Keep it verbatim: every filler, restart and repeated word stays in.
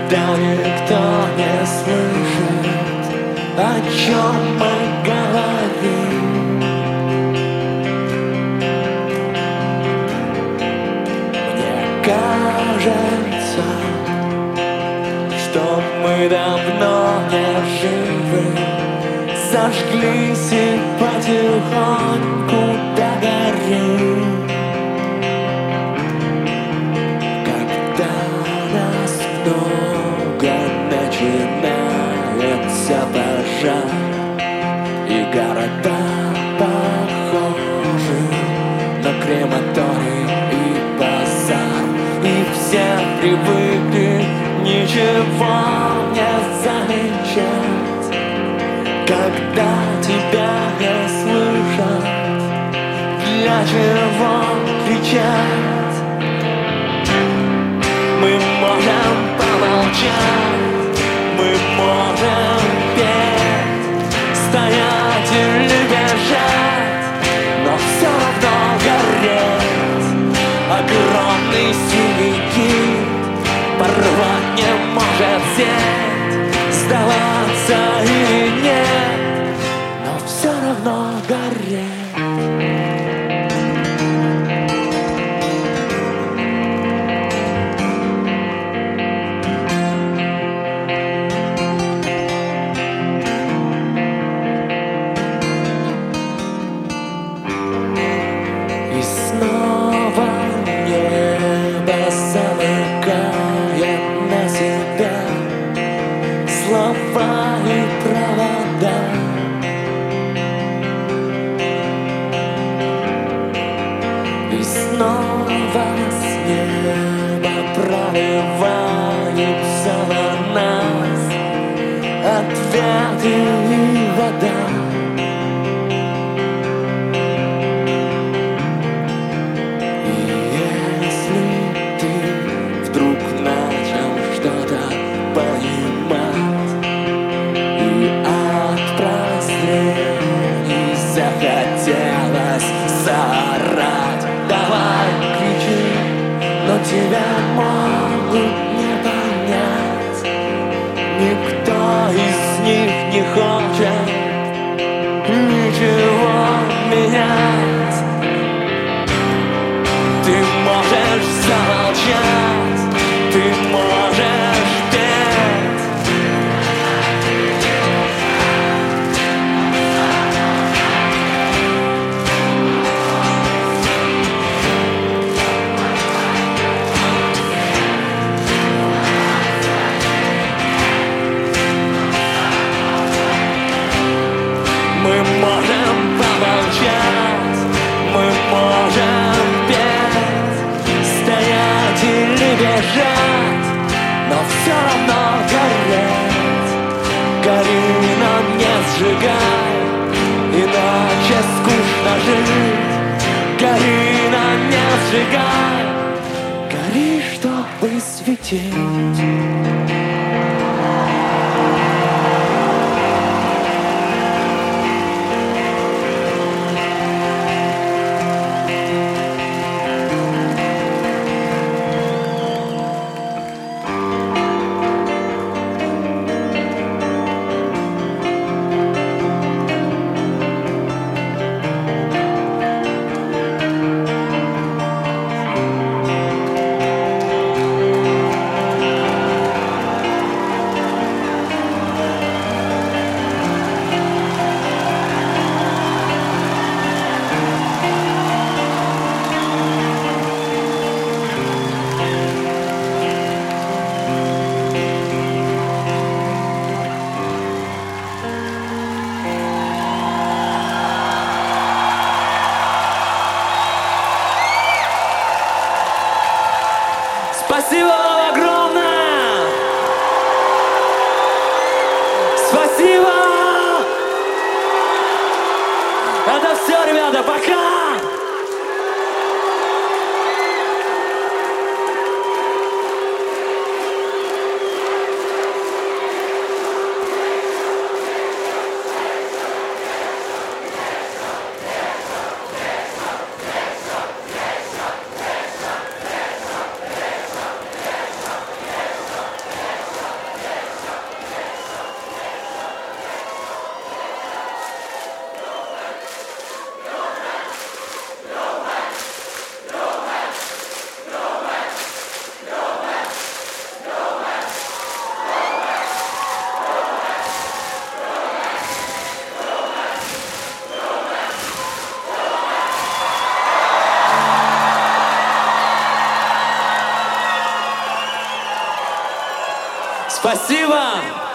когда никто не слышит, о чем мы говорим. Мне кажется, что мы давно не живы, зажглись и потихоньку догорим. Когда нас много, начинается пожар, и города похожи на крематорий и базар, и все привыкли ничего не замечать. Когда тебя не слышат, для чего кричать? Мы можем помолчать, мы можем петь, стоять или бежать, но все равно гореть. Огромный синий кит порвать не может сеть, сдаваться или нет, но все равно гореть. Слова и провода, и снова с неба проливаются на нас ответы и вода. И если ты вдруг начал что-то понимать и от прозрений захотелось заорать, давай кричи, но тебя могут не понять. Никто из них не хочет ничего менять. Ты можешь замолчать, ты можешь петь. Мы можем помолчать, мы можем петь, стоять или бежать, но все равно гореть. Гори, но не сжигай, иначе скучно жить. Гори, но не сжигай, гори, чтобы светить. Спасибо вам огромное! Спасибо! Это все, ребята, пока! Спасибо!